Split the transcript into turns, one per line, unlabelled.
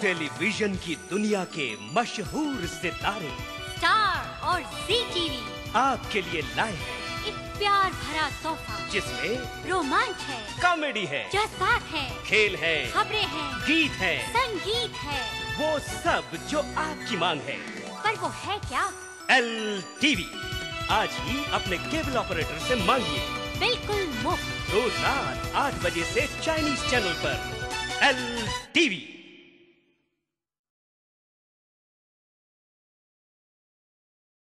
Television की दुनिया के मशहूर सितारे
स्टार और जी टीवी
आपके लिए लाए हैं
एक प्यार भरा तोहफा
जिसमें
रोमांच है,
कॉमेडी है,
जज्बात है,
खेल है,
खबरें हैं,
गीत है,
संगीत है।
वो सब जो आपकी मांग है।
पर वो है क्या?
LTV आज ही अपने केबल ऑपरेटर से मांगिए
बिल्कुल मुफ्त।
रोज रात 8 बजे से चाइनीज चैनल पर LTV।